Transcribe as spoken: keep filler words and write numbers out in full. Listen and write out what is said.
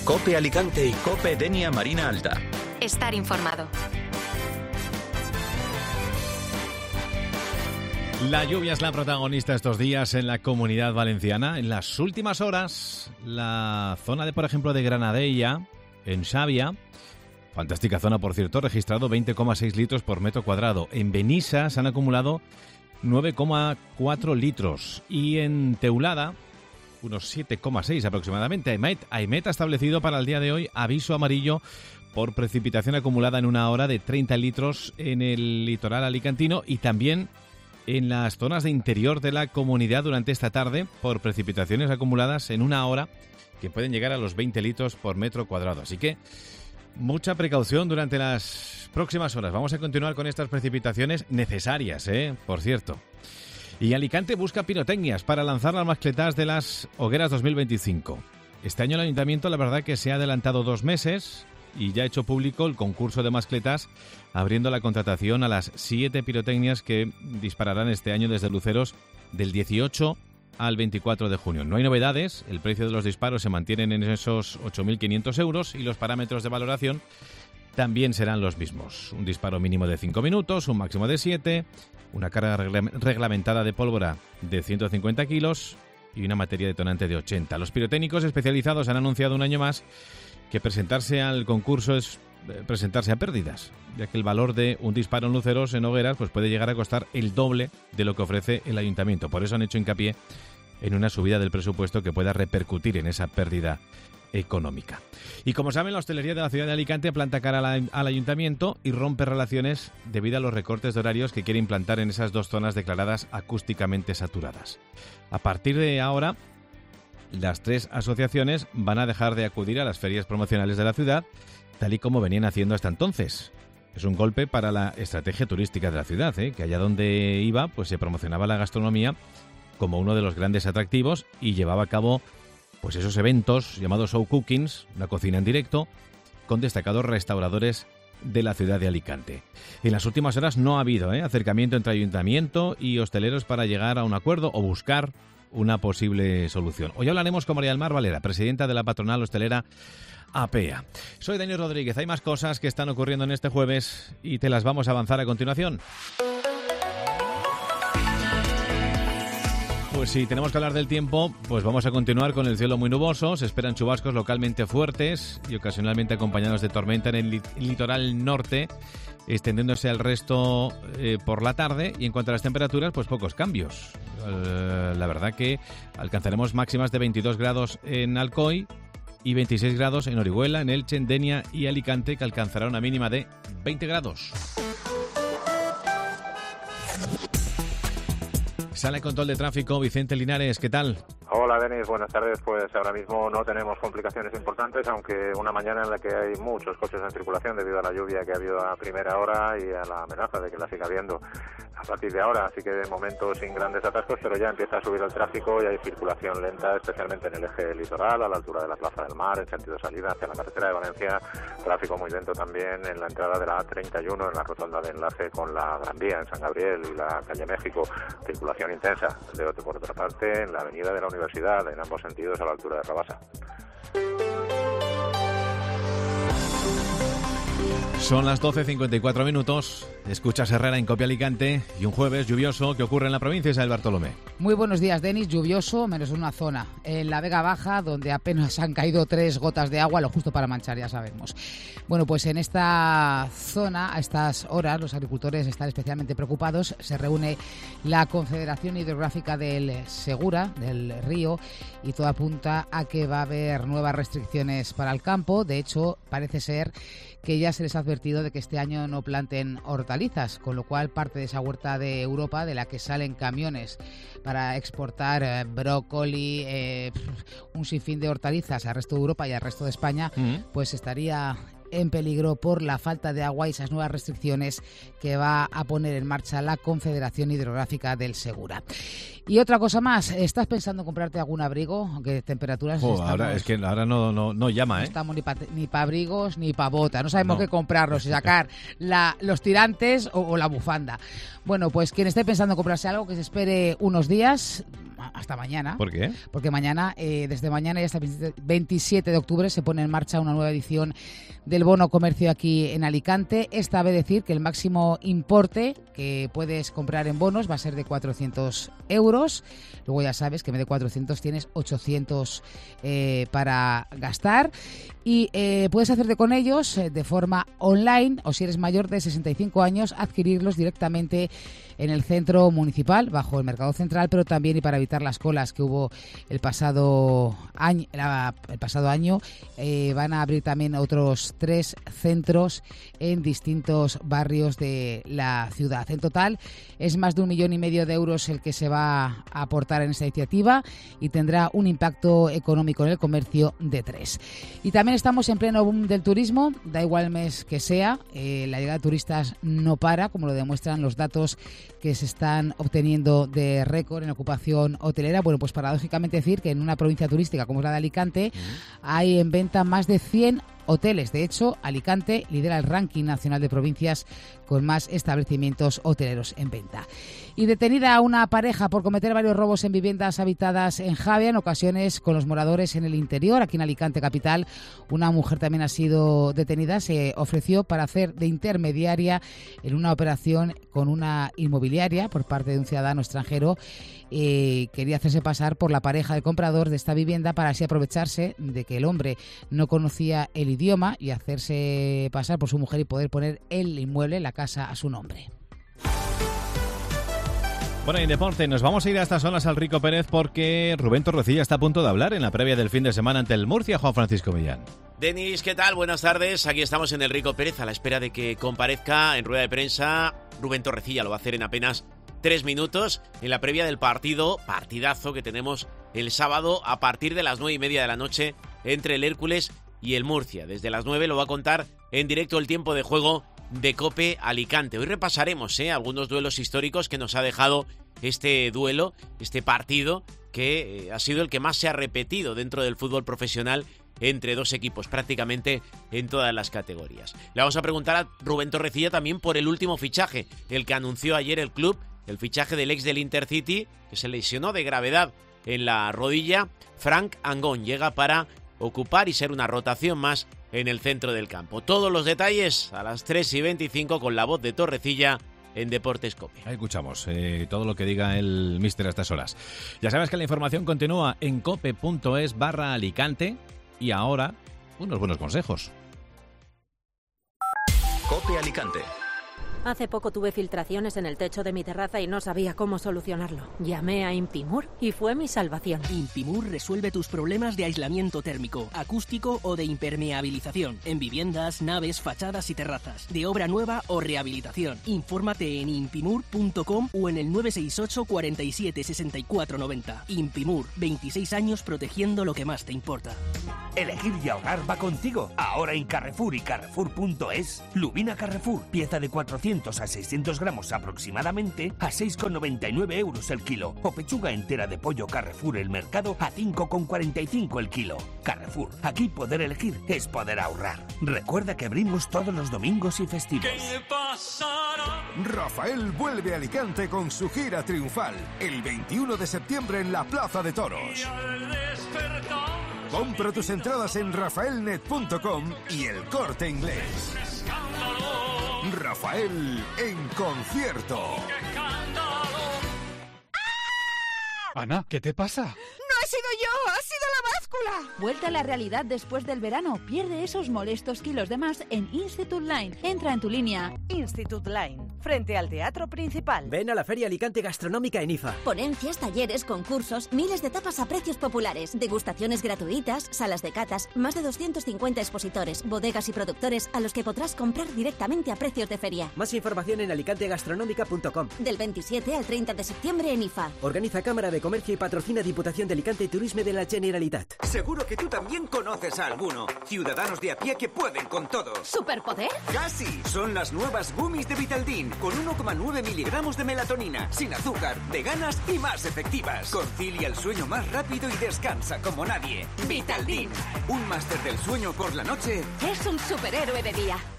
COPE Alicante y COPE Denia Marina Alta. Estar informado. La lluvia es la protagonista estos días en la Comunidad Valenciana. En las últimas horas, la zona de, por ejemplo, de Granadella, en Xàbia, fantástica zona, por cierto, registrado veinte coma seis litros por metro cuadrado. En Benissa se han acumulado nueve coma cuatro litros y en Teulada unos siete coma seis aproximadamente. AEMET, AEMET ha establecido para el día de hoy aviso amarillo por precipitación acumulada en una hora de treinta litros en el litoral alicantino y también en las zonas de interior de la comunidad durante esta tarde por precipitaciones acumuladas en una hora que pueden llegar a los veinte litros por metro cuadrado. Así que mucha precaución durante las próximas horas. Vamos a continuar con estas precipitaciones necesarias, ¿eh? Por cierto. Y Alicante busca pirotecnias para lanzar las mascletas de las hogueras dos mil veinticinco. Este año el Ayuntamiento, la verdad, que se ha adelantado dos meses y ya ha hecho público el concurso de mascletas, abriendo la contratación a las siete pirotecnias que dispararán este año desde Luceros del dieciocho al veinticuatro de junio. No hay novedades, el precio de los disparos se mantienen en esos ocho mil quinientos euros y los parámetros de valoración también serán los mismos. Un disparo mínimo de cinco minutos, un máximo de siete, una carga regla- reglamentada de pólvora de ciento cincuenta kilos y una materia detonante de ochenta. Los pirotécnicos especializados han anunciado un año más que presentarse al concurso es eh, presentarse a pérdidas, ya que el valor de un disparo en Luceros en hogueras pues puede llegar a costar el doble de lo que ofrece el Ayuntamiento. Por eso han hecho hincapié en una subida del presupuesto que pueda repercutir en esa pérdida económica. Y como saben, la hostelería de la ciudad de Alicante planta cara al, al Ayuntamiento y rompe relaciones debido a los recortes de horarios que quiere implantar en esas dos zonas declaradas acústicamente saturadas. A partir de ahora, las tres asociaciones van a dejar de acudir a las ferias promocionales de la ciudad, tal y como venían haciendo hasta entonces. Es un golpe para la estrategia turística de la ciudad, ¿eh? Que allá donde iba, pues se promocionaba la gastronomía como uno de los grandes atractivos y llevaba a cabo pues esos eventos llamados show cookings, una cocina en directo, con destacados restauradores de la ciudad de Alicante. En las últimas horas no ha habido ¿eh? acercamiento entre ayuntamiento y hosteleros para llegar a un acuerdo o buscar una posible solución. Hoy hablaremos con María del Mar Valera, presidenta de la patronal hostelera APEA. Soy Dani Rodríguez. Hay más cosas que están ocurriendo en este jueves y te las vamos a avanzar a continuación. Pues si tenemos que hablar del tiempo, pues vamos a continuar con el cielo muy nuboso. Se esperan chubascos localmente fuertes y ocasionalmente acompañados de tormenta en el lit- litoral norte, extendiéndose al resto eh, por la tarde. Y en cuanto a las temperaturas, pues pocos cambios. Eh, la verdad que alcanzaremos máximas de veintidós grados en Alcoy y veintiséis grados en Orihuela, en Elche, en Denia y Alicante, que alcanzará una mínima de veinte grados. Sala de control de tráfico, Vicente Linares, ¿qué tal? Hola Denis, buenas tardes. Pues ahora mismo no tenemos complicaciones importantes, aunque una mañana en la que hay muchos coches en circulación debido a la lluvia que ha habido a primera hora y a la amenaza de que la siga habiendo a partir de ahora. Así que de momento sin grandes atascos, pero ya empieza a subir el tráfico y hay circulación lenta, especialmente en el eje litoral, a la altura de la Plaza del Mar, en sentido salida hacia la carretera de Valencia. Tráfico muy lento también en la entrada de la A treinta y uno, en la rotonda de enlace con la Gran Vía, en San Gabriel y la calle México. Circulación intensa. De otra, por otra parte, en la avenida de la Universidad, en ambos sentidos a la altura de Rabasa. Son las doce cincuenta y cuatro minutos. Escuchas Herrera en Copia Alicante y un jueves lluvioso que ocurre en la provincia de Isabel Bartolomé. Muy buenos días, Denis. Lluvioso, menos en una zona. En la Vega Baja, donde apenas han caído tres gotas de agua, lo justo para manchar, ya sabemos. Bueno, pues en esta zona, a estas horas, los agricultores están especialmente preocupados. Se reúne la Confederación Hidrográfica del Segura, del río, y todo apunta a que va a haber nuevas restricciones para el campo. De hecho, parece ser que ya se les ha advertido de que este año no planten hortalizas, con lo cual parte de esa huerta de Europa, de la que salen camiones para exportar eh, brócoli, eh, un sinfín de hortalizas al resto de Europa y al resto de España, mm. pues estaría en peligro por la falta de agua y esas nuevas restricciones que va a poner en marcha la Confederación Hidrográfica del Segura. Y otra cosa más, ¿estás pensando en comprarte algún abrigo? Aunque temperaturas... Oh, estamos, ahora es que ahora no, no, no llama, ¿eh? No estamos ni para ni pa abrigos ni para botas, no sabemos no. qué comprarnos y sacar la, los tirantes o, o la bufanda. Bueno, pues quien esté pensando en comprarse algo, que se espere unos días, hasta mañana. ¿Por qué? Porque mañana, eh, desde mañana y hasta el veintisiete de octubre se pone en marcha una nueva edición del bono comercio aquí en Alicante. Esta vez decir que el máximo importe que puedes comprar en bonos va a ser de cuatrocientos euros. Luego ya sabes que en vez de cuatrocientos tienes ochocientos eh, para gastar. Y eh, puedes hacerte con ellos eh, de forma online o si eres mayor de sesenta y cinco años, adquirirlos directamente en el centro municipal, bajo el Mercado Central, pero también, y para evitar las colas que hubo el pasado año, el pasado año eh, van a abrir también otros tres centros en distintos barrios de la ciudad. En total es más de un millón y medio de euros el que se va a aportar en esta iniciativa y tendrá un impacto económico en el comercio de tres. Y también estamos en pleno boom del turismo, da igual el mes que sea, eh, la llegada de turistas no para, como lo demuestran los datos que se están obteniendo de récord en ocupación hotelera. Bueno, pues paradójicamente decir que en una provincia turística como es la de Alicante uh-huh. hay en venta más de cien hoteles. De hecho, Alicante lidera el ranking nacional de provincias con más establecimientos hoteleros en venta. Y detenida una pareja por cometer varios robos en viviendas habitadas en Javia, en ocasiones con los moradores en el interior. Aquí en Alicante capital, una mujer también ha sido detenida. Se ofreció para hacer de intermediaria en una operación con una inmobiliaria por parte de un ciudadano extranjero. Eh, quería hacerse pasar por la pareja del comprador de esta vivienda para así aprovecharse de que el hombre no conocía el idioma y hacerse pasar por su mujer y poder poner el inmueble, la casa, a su nombre. Bueno, y en deporte nos vamos a ir a estas zonas al Rico Pérez porque Rubén Torrecilla está a punto de hablar en la previa del fin de semana ante el Murcia. Juan Francisco Millán. Denis, ¿qué tal? Buenas tardes. Aquí estamos en el Rico Pérez a la espera de que comparezca en rueda de prensa Rubén Torrecilla. Lo va a hacer en apenas tres minutos en la previa del partido, partidazo que tenemos el sábado a partir de las nueve y media de la noche entre el Hércules y el Murcia. Desde las nueve lo va a contar en directo el tiempo de juego de COPE Alicante. Hoy repasaremos ¿eh? algunos duelos históricos que nos ha dejado este duelo, este partido que eh, ha sido el que más se ha repetido dentro del fútbol profesional entre dos equipos, prácticamente en todas las categorías. Le vamos a preguntar a Rubén Torrecilla también por el último fichaje, el que anunció ayer el club, el fichaje del ex del Intercity, que se lesionó de gravedad en la rodilla. Frank Angón llega para ocupar y ser una rotación más en el centro del campo. Todos los detalles a las tres y veinticinco con la voz de Torrecilla en Deportes COPE. Ahí escuchamos eh, todo lo que diga el míster a estas horas. Ya sabes que la información continúa en cope.es barra Alicante y ahora unos buenos consejos. COPE Alicante. Hace poco tuve filtraciones en el techo de mi terraza y no sabía cómo solucionarlo. Llamé a Impimur y fue mi salvación. Impimur resuelve tus problemas de aislamiento térmico, acústico o de impermeabilización en viviendas, naves, fachadas y terrazas, de obra nueva o rehabilitación. Infórmate en impimur punto com o en el nueve seis ocho, cuarenta y siete, sesenta y cuatro noventa. Impimur, veintiséis años protegiendo lo que más te importa. Elegir y ahorrar va contigo. Ahora en Carrefour y Carrefour punto es. Lubina Carrefour, pieza de cuatrocientos a seiscientos gramos aproximadamente a seis con noventa y nueve euros el kilo. O pechuga entera de pollo Carrefour el mercado a cinco con cuarenta y cinco el kilo. Carrefour, aquí poder elegir es poder ahorrar. Recuerda que abrimos todos los domingos y festivos. Rafael vuelve a Alicante con su gira triunfal el veintiuno de septiembre en la Plaza de Toros. Compra tus entradas en rafaelnet punto com y El Corte Inglés. Rafael en concierto. Ana, ¿qué te pasa? ¡No he sido yo! ¡Ha sido la báscula! Vuelta a la realidad después del verano. Pierde esos molestos kilos de más en Institute Line. Entra en tu línea. Institute Line, frente al Teatro Principal. Ven a la Feria Alicante Gastronómica en I F A. Ponencias, talleres, concursos, miles de tapas a precios populares, degustaciones gratuitas, salas de catas, más de doscientos cincuenta expositores, bodegas y productores a los que podrás comprar directamente a precios de feria. Más información en alicante gastronómica punto com. Del veintisiete al treinta de septiembre en I F A. Organiza Cámara de Comercio y patrocina Diputación de Alicante y Turisme de la Generalitat. Seguro que tú también conoces a alguno. Ciudadanos de a pie que pueden con todo. ¿Superpoder? ¡Casi! Son las nuevas gummies de Vitaldin, con uno coma nueve miligramos de melatonina, sin azúcar, veganas y más efectivas. Concilia el sueño más rápido y descansa como nadie. Vitaldin, un máster del sueño por la noche. Es un superhéroe de día.